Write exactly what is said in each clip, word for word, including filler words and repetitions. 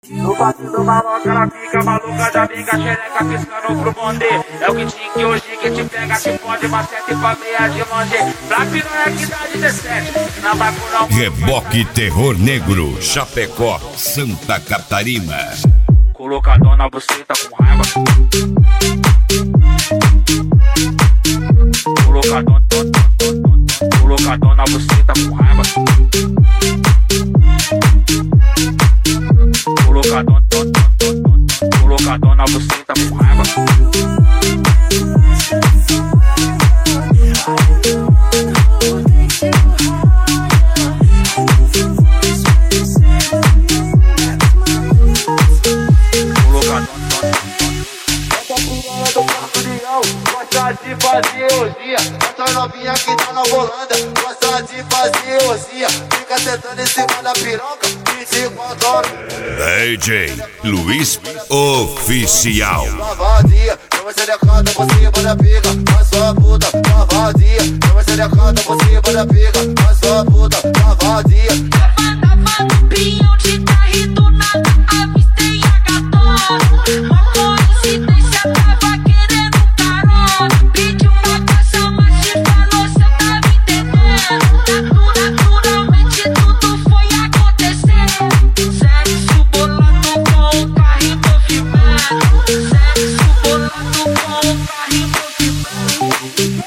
No passo do maloca ela fica maluca, já liga a xereca piscando pro bonde. É o que tinha que hoje que te pega, te pode, macete pra meia de longe. Pra piranha que dá dezessete, não vai por não. Reboque Terror Negro, Chapecó, Santa Catarina. Colocadão na buceta com raiva. Colocadão, colocadão na buceta com raiva. Colocadão, colocadão na buceta com raiva. Gosta de fazer orgia, essa novinha que tá na volanda. Gosta de fazer orgia, fica sentando em cima da piroca vinte e quatro horas. D J Luiz Oficial. Vadia, chama xerecada por cima da pica, mas sua puta, vadia. Chama xerecada por cima da pica, mas sua puta, vadia. Tava no pinhão de carro do nada, avistei a gatona. Uma coincidência, tava querendo carona. Pedi uma caixa, mas te falou, cê tava entendendo. Naturalmente tudo foi acontecer. Sexo bolado com o carro em movimento. Sexo bolado com o carro em movimento.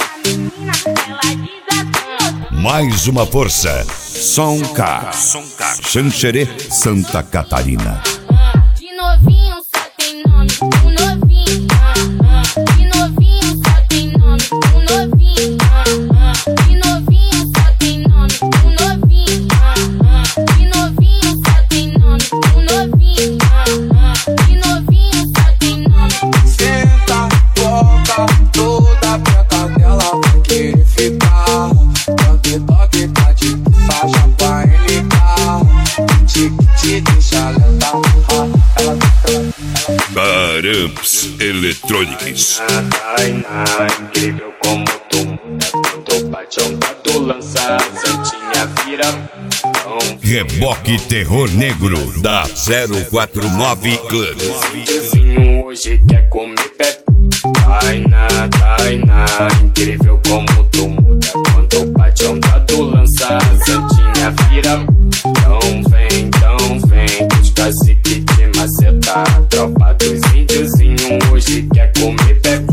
Mais uma força. Sonka, Xanxerê, Santa Catarina. De novinho só tem nome, um novinho. De novinho só tem nome, um novinho. De novinho só tem nome, um novinho. De novinho só tem nome, um novinho. De novinho só tem nome. Senta, boca, toda preta dela vai querer ficar. Toque, toque, tá de faixa pra ele tá. Te, te deixa lenta, ela Caramps Electronics. Tainá, incrível como tu muda. Quando bate a onda, tu lança a santinha, vira. Reboque Terror Negro da zero quatro nove Club. Videozinho hoje quer comer pé. Tainá, Tainá, incrível como tu muda. Quando bate a onda, tu lança a santinha, vira. Então vem, então vem, que os cacique te maceta. A tropa dos índiozinho hoje quer comer pé.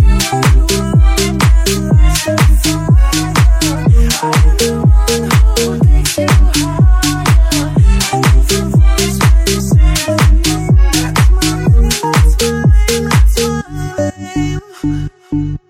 Thank you.